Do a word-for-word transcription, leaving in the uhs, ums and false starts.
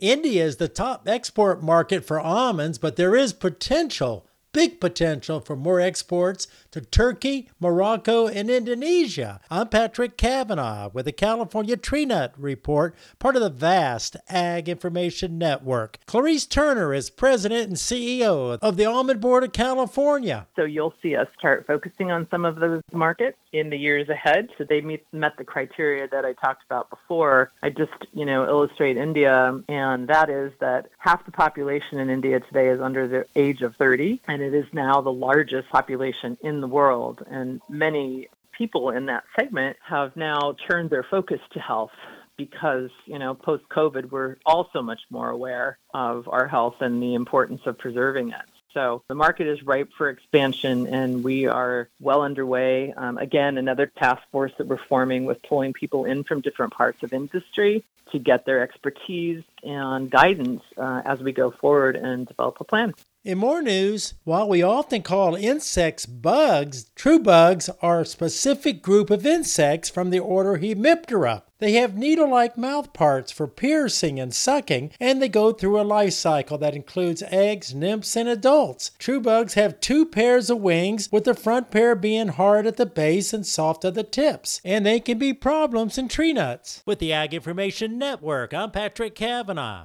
India is the top export market for almonds, but there is potential, big potential for more exports to Turkey, Morocco, and Indonesia. I'm Patrick Cavanaugh with the California Tree Nut Report, part of the vast Ag Information Network. Clarice Turner is president and C E O of the Almond Board of California. So you'll see us start focusing on some of those markets in the years ahead. So they meet, met the criteria that I talked about before. I just, you know, illustrate India, and that is that half the population in India today is under the age of thirty, and it is now the largest population in the world. And many people in that segment have now turned their focus to health because, you know, post-COVID, we're also much more aware of our health and the importance of preserving it. So the market is ripe for expansion, and we are well underway. Um, again, another task force that we're forming with pulling people in from different parts of industry to get their expertise and guidance uh, as we go forward and develop a plan. In more news, while we often call insects bugs, true bugs are a specific group of insects from the order Hemiptera. They have needle-like mouth parts for piercing and sucking, and they go through a life cycle that includes eggs, nymphs, and adults. True bugs have two pairs of wings, with the front pair being hard at the base and soft at the tips, and they can be problems in tree nuts. With the Ag Information Network, I'm Patrick Cavanaugh.